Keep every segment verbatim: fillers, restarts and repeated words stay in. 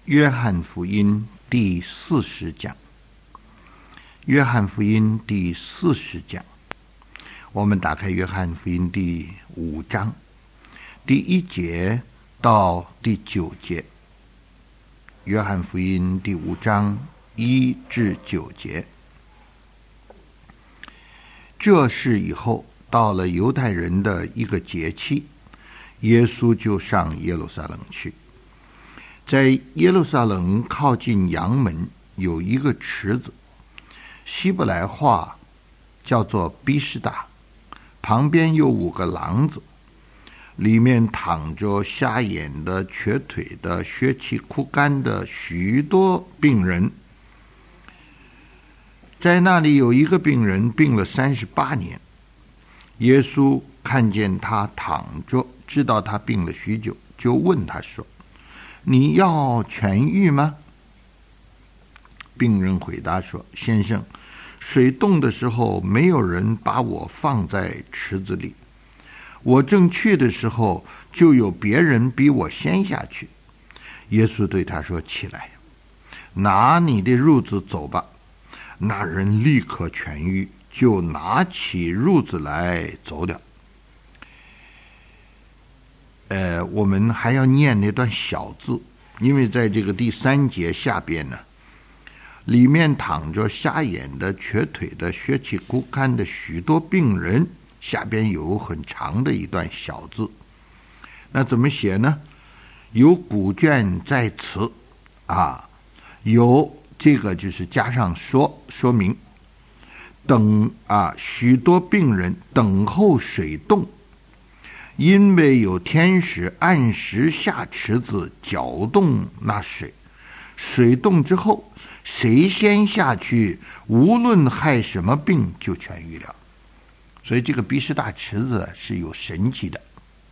约翰福音第四十讲，约翰福音第四十讲，我们打开约翰福音第五章，第一节到第九节。约翰福音第五章一至九节。这事以后，到了犹太人的一个节期，耶稣就上耶路撒冷去。在耶路撒冷靠近阳门有一个池子，希伯来话叫做比斯大，旁边有五个廊子，里面躺着瞎眼的、瘸腿的、血气枯干的许多病人。在那里有一个病人病了三十八年，耶稣看见他躺着，知道他病了许久，就问他说：你要痊愈吗？病人回答说：先生，水动的时候没有人把我放在池子里，我正去的时候就有别人比我先下去。耶稣对他说：起来，拿你的褥子走吧。那人立刻痊愈，就拿起褥子来走了。呃，我们还要念那段小字，因为在这个第三节下边呢，里面躺着瞎眼的、瘸腿的、血气枯干的许多病人，下边有很长的一段小字。那怎么写呢？有古卷在此啊，有这个就是加上说说明，等啊许多病人等候水动，因为有天使按时下池子搅动那水，水动之后，谁先下去，无论害什么病就痊愈了。所以这个比斯大池子是有神奇的，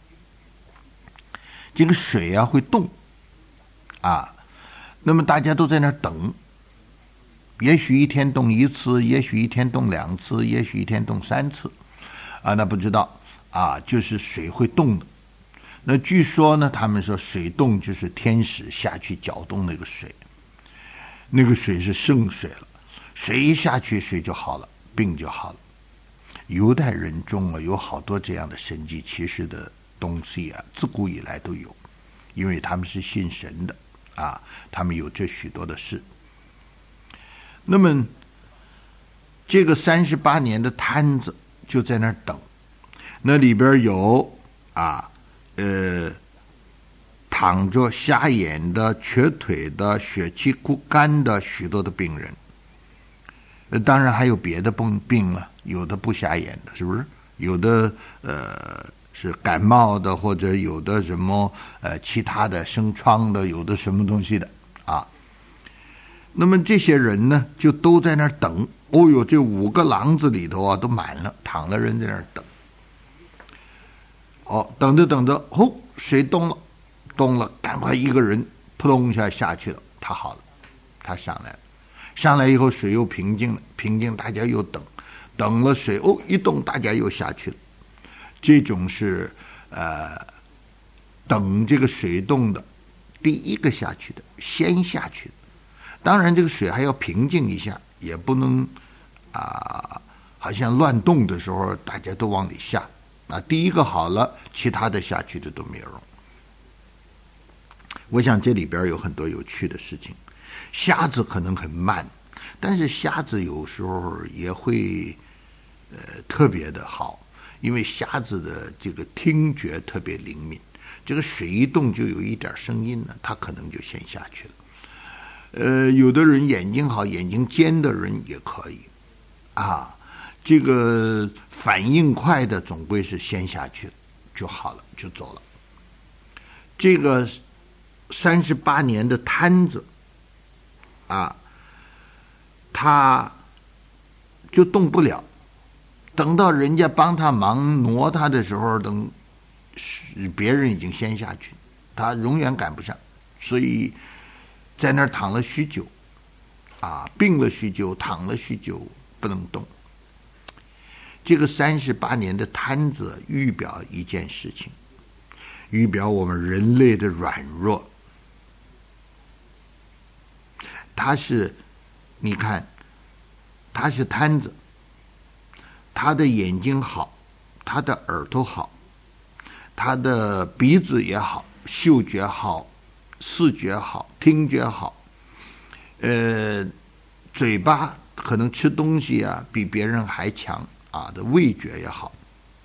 这个水啊会动啊，那么大家都在那儿等，也许一天动一次，也许一天动两次，也许一天动三次啊，那不知道啊，就是水会动的。那据说呢，他们说水动就是天使下去搅动那个水，那个水是圣水了，水一下去水就好了，病就好了。犹太人中啊有好多这样的神迹奇事的东西啊，自古以来都有，因为他们是信神的啊，他们有这许多的事。那么这个三十八年的摊子就在那儿等，那里边有啊呃躺着瞎眼的、瘸腿的、血气枯干的许多的病人。呃当然还有别的病病了，有的不瞎眼的，是不是？有的呃是感冒的，或者有的什么呃其他的生疮的，有的什么东西的啊。那么这些人呢，就都在那儿等。哦哟，这五个廊子里头啊，都满了，躺了人在那儿等。哦，等着等着，吼，水动了，动了，赶快一个人扑通一下下去了，他好了，他上来了，上来以后水又平静了，平静大家又等，等了水哦一动，大家又下去了。这种是呃等这个水动的第一个下去的，先下去的。当然这个水还要平静一下，也不能啊好像乱动的时候大家都往里下啊，第一个好了，其他的下去的都没有用。我想这里边有很多有趣的事情。瞎子可能很慢，但是瞎子有时候也会呃特别的好，因为瞎子的这个听觉特别灵敏，这个水一动就有一点声音呢，他可能就先下去了。呃，有的人眼睛好，眼睛尖的人也可以啊，这个反应快的总归是先下去就好了，就走了。这个三十八年的摊子啊，他就动不了，等到人家帮他忙挪他的时候，等别人已经先下去，他永远赶不上，所以在那儿躺了许久啊，病了许久，躺了许久，不能动。这个三十八年的摊子预表一件事情，预表我们人类的软弱他是，你看，他是瘫子，他的眼睛好，他的耳朵好，他的鼻子也好，嗅觉好，视觉好，听觉好，呃，嘴巴可能吃东西啊比别人还强啊，的味觉也好，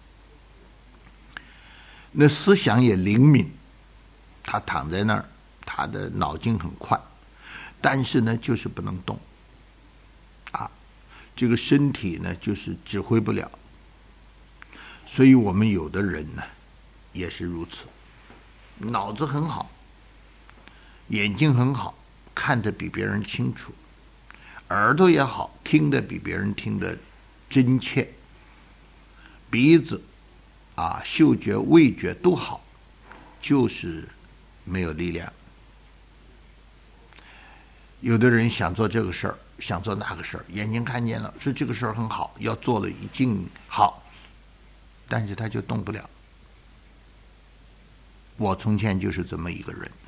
那思想也灵敏，他躺在那儿，他的脑筋很快，但是呢，就是不能动，啊，这个身体呢，就是指挥不了。所以我们有的人呢，也是如此，脑子很好，眼睛很好，看得比别人清楚，耳朵也好，听得比别人听得真切，鼻子啊，嗅觉、味觉都好，就是没有力量。有的人想做这个事儿，想做那个事儿，眼睛看见了，说这个事儿很好，要做了一定好，但是他就动不了。我从前就是这么一个人，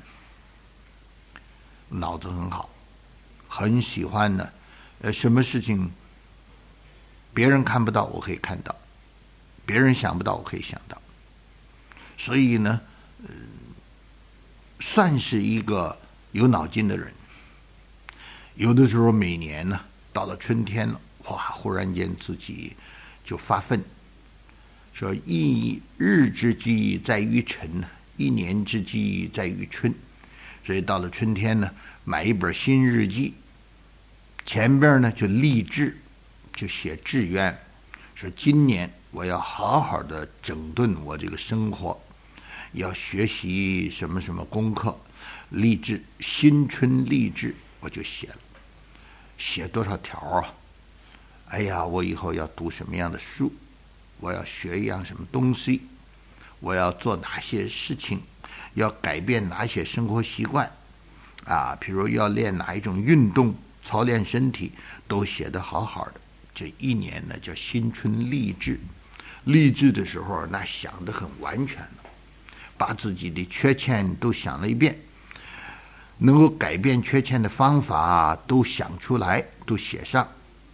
脑子很好，很喜欢呢，呃，什么事情别人看不到，我可以看到；别人想不到，我可以想到。所以呢，呃，算是一个有脑筋的人。有的时候每年呢，到了春天了，哇，忽然间自己就发奋，说一日之计在于晨，一年之计在于春。所以到了春天呢，买一本新日记，前边呢就立志，就写志愿，说今年我要好好的整顿我这个生活，要学习什么什么功课，立志，新春立志，我就写了。写多少条啊？哎呀，我以后要读什么样的书，我要学一样什么东西，我要做哪些事情，要改变哪些生活习惯啊，比如要练哪一种运动，操练身体，都写得好好的。这一年呢叫新春立志。立志的时候那想得很完全了，把自己的缺陷都想了一遍，能够改变缺陷的方法都想出来，都写上，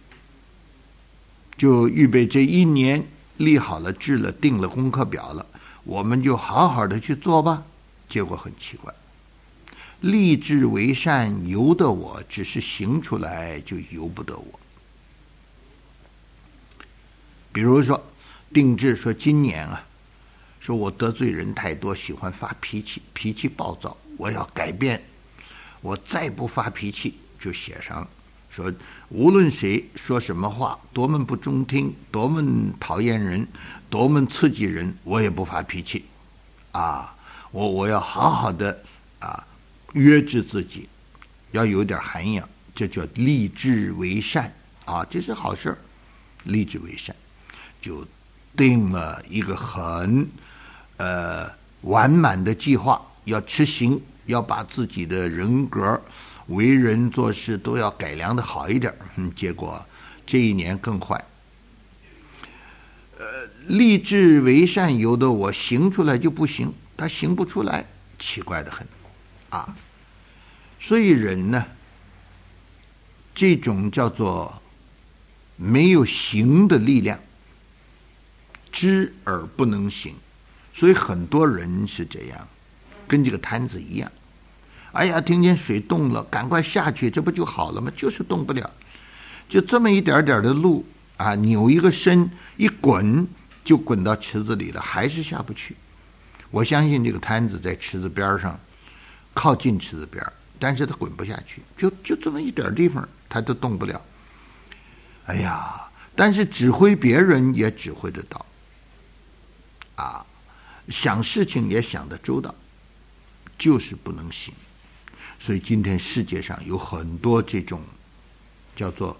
就预备这一年立好了志了，定了功课表了，我们就好好的去做吧。结果很奇怪，立志为善由得我，只是行出来就由不得我。比如说定志说今年啊，说我得罪人太多，喜欢发脾气，脾气暴躁，我要改变，我再不发脾气，就写上说无论谁说什么话，多么不中听，多么讨厌人，多么刺激人，我也不发脾气啊！我我要好好的啊，约制自己，要有点涵养，这叫立志为善啊，这是好事儿。立志为善，就定了一个很呃完满的计划，要执行，要把自己的人格、为人做事都要改良的好一点。嗯，结果这一年更坏。呃，立志为善由得我，行出来就不行，他行不出来，奇怪的很啊。所以人呢，这种叫做没有行的力量，知而不能行。所以很多人是这样，跟这个摊子一样。哎呀，听见水动了，赶快下去，这不就好了吗？就是动不了，就这么一点点的路啊，扭一个身，一滚就滚到池子里了，还是下不去。我相信这个摊子在池子边上，靠近池子边，但是他滚不下去，就就这么一点地方，他都动不了。哎呀，但是指挥别人也指挥得到，啊，想事情也想得周到，就是不能行。所以今天世界上有很多这种叫做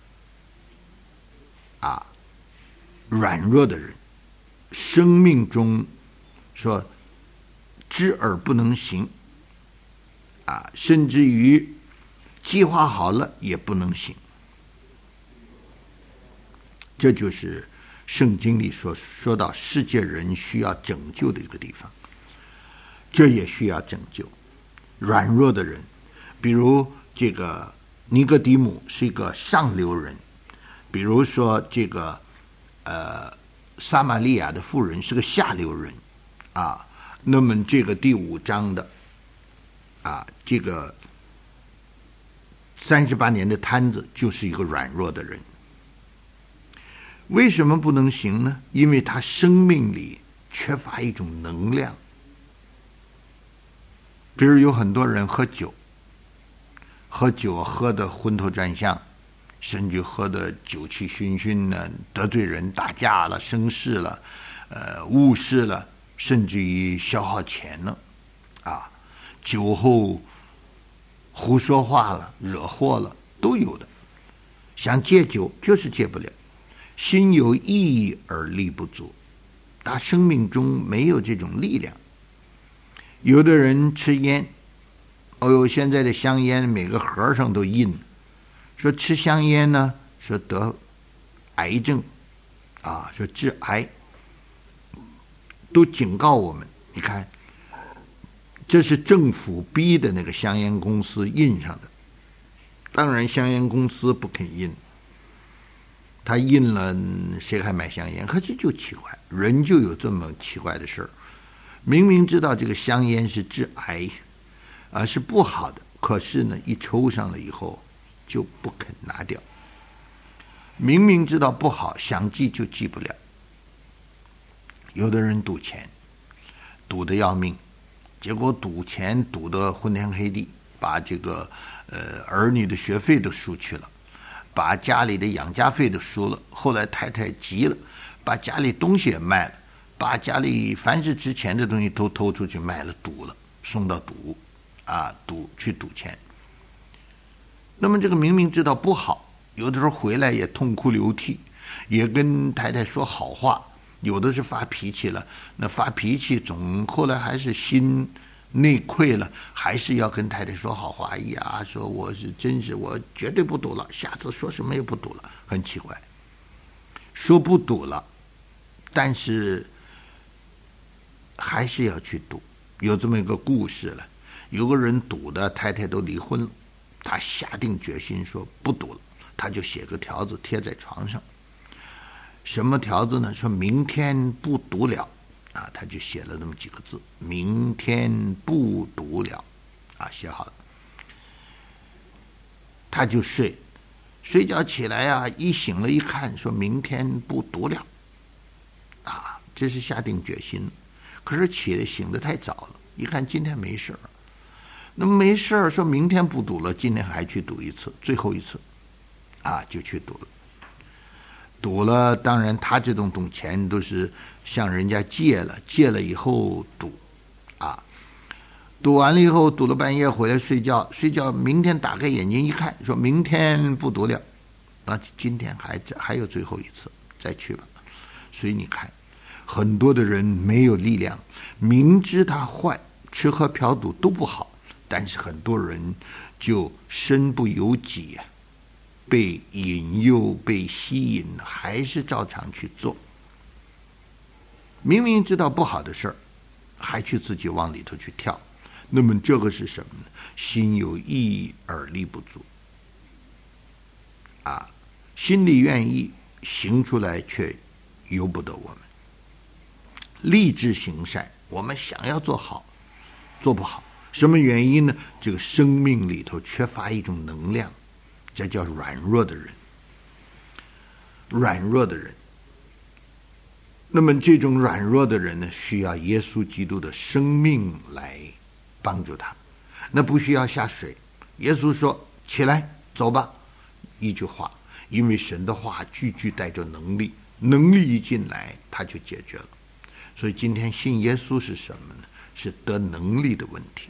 啊软弱的人，生命中说知而不能行啊，甚至于计划好了也不能行。这就是圣经里说说到世界人需要拯救的一个地方，这也需要拯救。软弱的人，比如这个尼哥底母是一个上流人，比如说这个呃撒玛利亚的妇人是个下流人啊，那么这个第五章的啊这个三十八年的摊子就是一个软弱的人。为什么不能行呢？因为他生命里缺乏一种能量。比如有很多人喝酒，喝酒喝得昏头转向，甚至喝得酒气熏熏呢，得罪人，打架了，生事了，呃，误事了，甚至于消耗钱了，啊，酒后胡说话了，惹祸了，都有的。想戒酒就是戒不了，心有意义而力不足，他生命中没有这种力量。有的人吃烟，哦呦，现在的香烟每个盒上都印，说吃香烟呢，说得癌症，啊，说致癌，都警告我们。你看，这是政府逼的那个香烟公司印上的，当然香烟公司不肯印，他印了谁还买香烟？可是就奇怪，人就有这么奇怪的事儿。明明知道这个香烟是致癌，啊是不好的，可是呢，一抽上了以后就不肯拿掉。明明知道不好，想戒就戒不了。有的人赌钱，赌得要命，结果赌钱赌得昏天黑地，把这个呃儿女的学费都输去了，把家里的养家费都输了。后来太太急了，把家里东西也卖了，把家里凡是值钱的东西都偷出去卖了，赌了，送到赌啊，赌去赌钱。那么这个明明知道不好，有的时候回来也痛哭流涕，也跟太太说好话，有的是发脾气了，那发脾气总后来还是心内愧了，还是要跟太太说好话。哎呀，说我是真是我绝对不赌了，下次说什么也不赌了。很奇怪，说不赌了，但是还是要去赌。有这么一个故事了，有个人赌的太太都离婚了，他下定决心说不赌了，他就写个条子贴在床上。什么条子呢？说明天不赌了啊，他就写了那么几个字，明天不赌了啊，写好了。他就睡，睡觉起来啊，一醒了一看，说明天不赌了啊，这是下定决心。可是起来醒得太早了，一看今天没事儿，那么没事儿，说明天不赌了，今天还去赌一次，最后一次啊，就去赌了。赌了，当然他这种赌钱都是向人家借了，借了以后赌啊，赌完了以后赌了半夜回来睡觉，睡觉明天打开眼睛一看，说明天不赌了，那今天还还有最后一次，再去吧。所以你看，很多的人没有力量，明知他坏，吃喝嫖赌都不好，但是很多人就身不由己啊，被引诱被吸引，还是照常去做。明明知道不好的事儿，还去自己往里头去跳，那么这个是什么呢？心有意义而力不足啊，心里愿意，行出来却由不得我们。立志行善，我们想要做好，做不好，什么原因呢？这个生命里头缺乏一种能量，这叫软弱的人。软弱的人，那么这种软弱的人呢，需要耶稣基督的生命来帮助他。那不需要下水，耶稣说起来走吧，一句话，因为神的话句句带着能力，能力一进来他就解决了。所以今天信耶稣是什么呢？是得能力的问题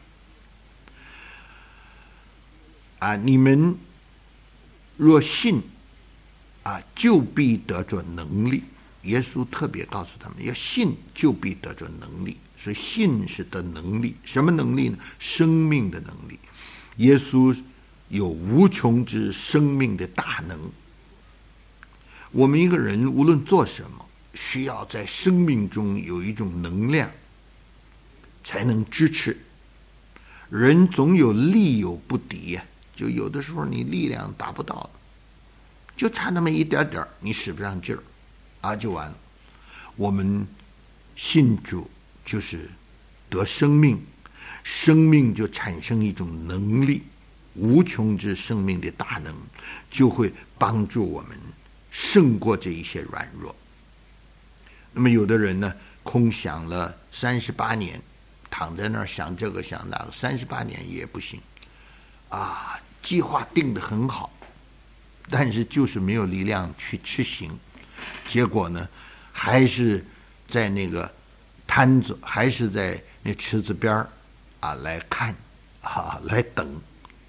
啊！你们若信啊，就必得着能力。耶稣特别告诉他们，要信就必得着能力。所以信是得能力，什么能力呢？生命的能力。耶稣有无穷之生命的大能。我们一个人无论做什么，需要在生命中有一种能量才能支持。人总有力有不敌呀、啊， 就有的时候你力量达不到，就差那么一点点，你使不上劲儿，啊，就完了。我们信主就是得生命，生命就产生一种能力，无穷之生命的大能，就会帮助我们胜过这一些软弱。那么有的人呢，空想了三十八年，躺在那儿想这个想那个，三十八年也不行啊，计划定得很好，但是就是没有力量去执行，结果呢，还是在那个摊子，还是在那池子边儿啊来看啊来等。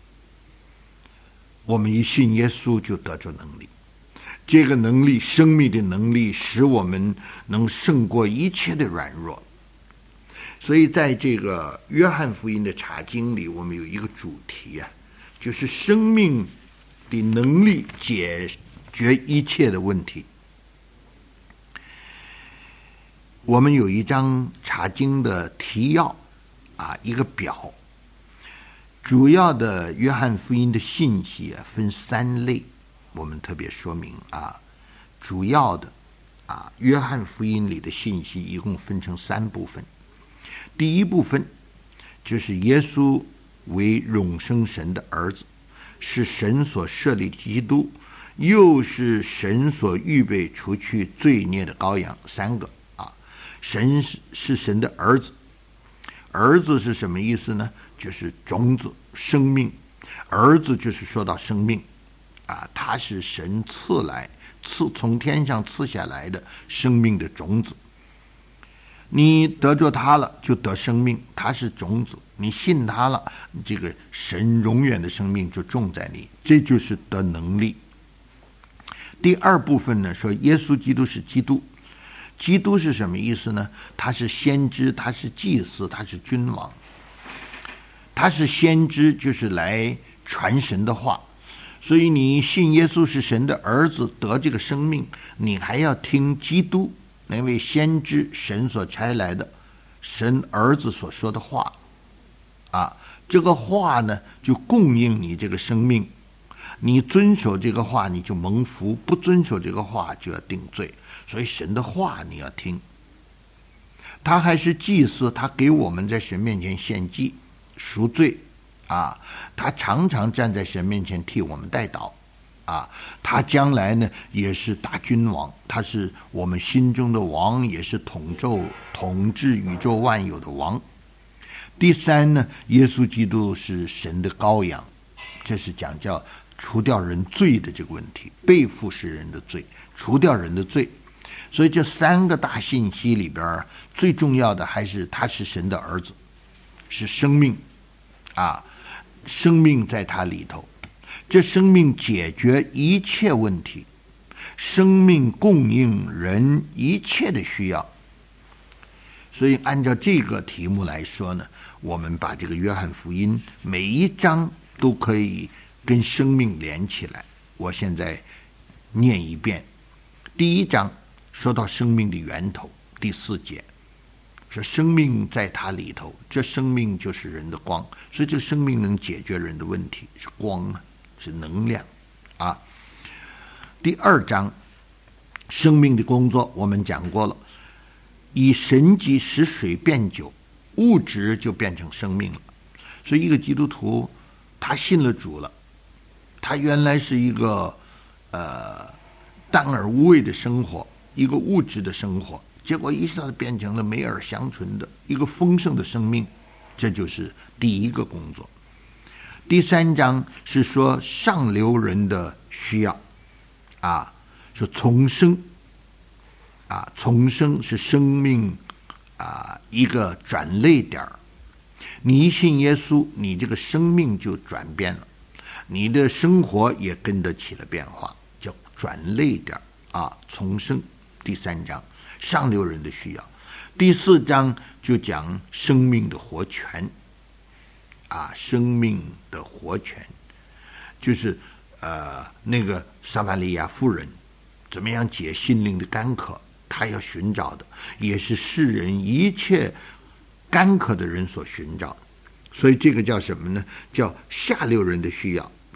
我们一信耶稣就得着能力，这个能力，生命的能力，使我们能胜过一切的软弱。所以在这个约翰福音的查经里，我们有一个主题啊，就是生命的能力解决一切的问题。我们有一张查经的提要啊，一个表，主要的约翰福音的信息啊分三类，我们特别说明啊，主要的啊约翰福音里的信息一共分成三部分。第一部分就是耶稣为永生神的儿子，是神所设立的基督，又是神所预备除去罪孽的羔羊，三个啊。神是神的儿子，儿子是什么意思呢？就是种子，生命。儿子就是说到生命啊，他是神赐来，赐从天上赐下来的生命的种子。你得着他了，就得生命，他是种子，你信他了，这个神永远的生命就种在你，这就是得能力。第二部分呢，说耶稣基督是基督。基督是什么意思呢？他是先知，他是祭司，他是君王。他是先知，就是来传神的话。所以你信耶稣是神的儿子，得这个生命，你还要听基督那位先知，神所差来的神儿子所说的话啊，这个话呢就供应你这个生命，你遵守这个话你就蒙福，不遵守这个话就要定罪。所以神的话你要听。他还是祭司，他给我们在神面前献祭赎罪啊，他常常站在神面前替我们代祷啊，他将来呢也是大君王，他是我们心中的王，也是统宙统治宇宙万有的王。第三呢，耶稣基督是神的羔羊，这是讲叫除掉人罪的这个问题，背负是人的罪，除掉人的罪。所以这三个大信息里边，最重要的还是他是神的儿子，是生命啊，生命在他里头，这生命解决一切问题，生命供应人一切的需要。所以按照这个题目来说呢，我们把这个约翰福音每一章都可以跟生命连起来。我现在念一遍。第一章说到生命的源头，第四节说生命在它里头，这生命就是人的光，所以这个生命能解决人的问题，是光啊，是能量啊。第二章生命的工作我们讲过了，以神迹使水变酒，物质就变成生命了。所以一个基督徒他信了主了，他原来是一个呃淡而无味的生活，一个物质的生活，结果一下子变成了美而香醇的一个丰盛的生命，这就是第一个工作。第三章是说上流人的需要啊，说重生啊，重生是生命啊一个转捩点。你一信耶稣，你这个生命就转变了，你的生活也跟着起了变化，叫转捩点啊，重生。第三章上流人的需要。第四章就讲生命的活泉啊，生命的活泉就是呃那个撒玛利亚妇人怎么样解心灵的干渴，她要寻找的也是世人一切干渴的人所寻找的。所以这个叫什么呢？叫下流人的需要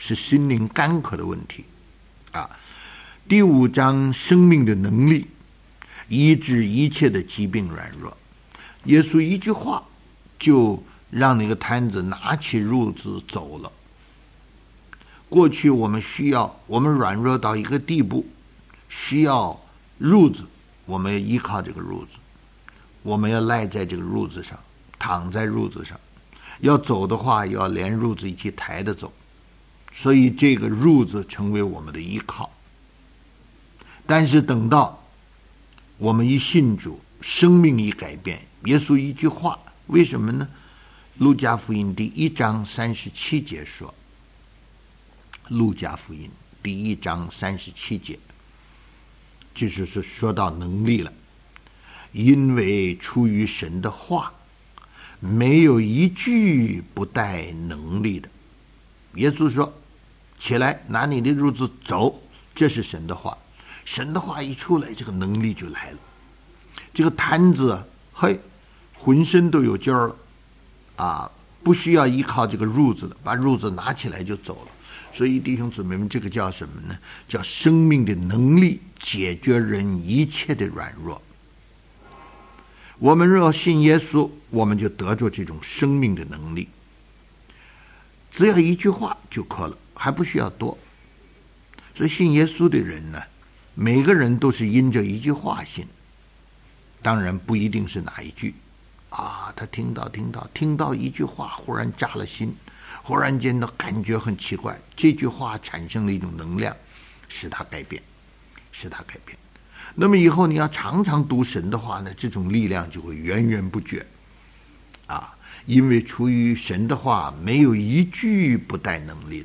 是心灵干渴的问题啊。第五章生命的能力，医治一切的疾病软弱。耶稣一句话就让那个摊子拿起褥子走了。过去我们需要，我们软弱到一个地步，需要褥子，我们要依靠这个褥子，我们要赖在这个褥子上，躺在褥子上，要走的话要连褥子一起抬着走，所以这个褥子成为我们的依靠。但是等到我们一信主，生命一改变，耶稣一句话，为什么呢？路加福音第一章三十七节说，路加福音第一章三十七节，就是说到能力了。因为出于神的话，没有一句不带能力的。耶稣说，起来，拿你的褥子走，这是神的话。神的话一出来，这个能力就来了。这个摊子嘿，浑身都有劲儿了啊，不需要依靠这个褥子了，把褥子拿起来就走了。所以弟兄姊妹们，这个叫什么呢？叫生命的能力，解决人一切的软弱。我们若信耶稣，我们就得着这种生命的能力。只要一句话就可了，还不需要多。所以信耶稣的人呢，每个人都是因着一句话信，当然不一定是哪一句啊，他听到听到听到一句话，忽然扎了心，忽然间的感觉很奇怪，这句话产生了一种能量，使他改变，使他改变。那么以后你要常常读神的话呢，这种力量就会源源不绝啊！因为出于神的话，没有一句不带能力的。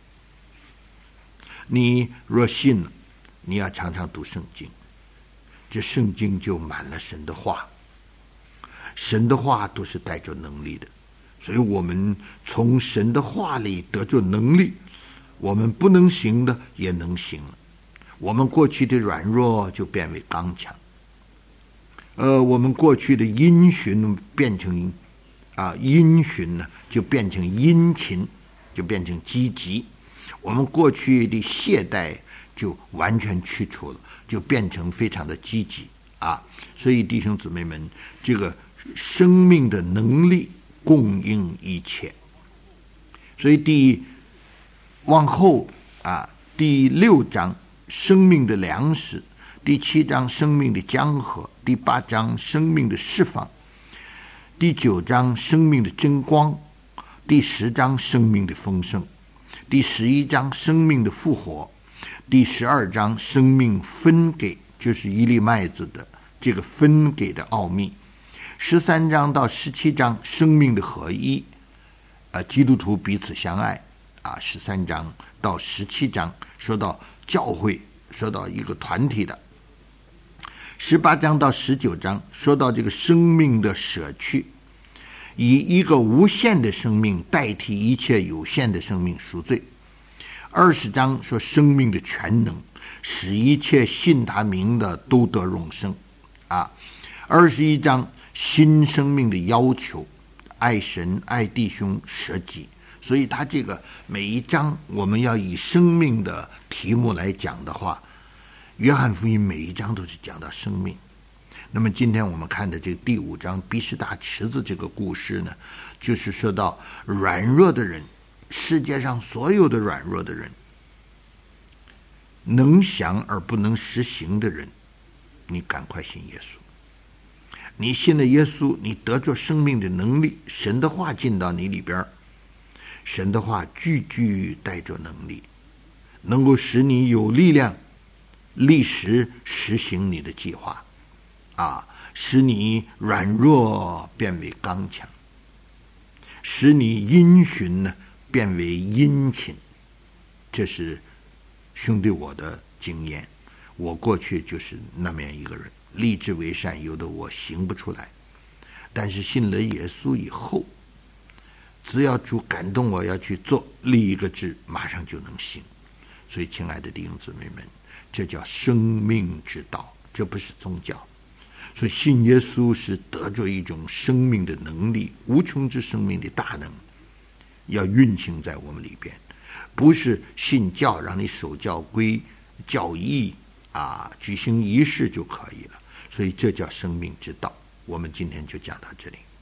你若信了，你要常常读圣经，这圣经就满了神的话，神的话都是带着能力的，所以我们从神的话里得着能力，我们不能行的也能行了。我们过去的软弱就变为刚强，呃，我们过去的因循变成啊因循呢，就变成殷勤，就变成积极。我们过去的懈怠就完全去除了，就变成非常的积极啊。所以弟兄姊妹们，这个生命的能力供应一切。所以第往后啊，第六章生命的粮食，第七章生命的江河，第八章生命的释放，第九章生命的真光，第十章生命的丰盛，第十一章生命的复活，第十二章生命分给，就是一粒麦子的这个分给的奥秘，十三章到十七章生命的合一，啊，基督徒彼此相爱啊，十三章到十七章说到教会，说到一个团体的，十八章到十九章说到这个生命的舍去，以一个无限的生命代替一切有限的生命赎罪。二十章说生命的全能，使一切信他名的都得永生啊。二十一章新生命的要求，爱神爱弟兄舍己。所以他这个每一章我们要以生命的题目来讲的话，约翰福音每一章都是讲到生命。那么今天我们看的这个第五章毕士大池子这个故事呢，就是说到软弱的人，世界上所有的软弱的人，能想而不能实行的人，你赶快信耶稣。你信了耶稣，你得着生命的能力，神的话进到你里边，神的话句句带着能力，能够使你有力量立时实行你的计划啊，使你软弱变为刚强，使你因循呢变为殷勤。这是兄弟我的经验，我过去就是那么样一个人，立志为善，有的我行不出来，但是信了耶稣以后，只要主感动我要去做，立一个志马上就能行。所以亲爱的弟兄姊妹们，这叫生命之道，这不是宗教。所以信耶稣是得着一种生命的能力，无穷之生命的大能要运行在我们里边， 不是信教让你守教规教义啊，举行仪式就可以了。所以这叫生命之道。我们今天就讲到这里。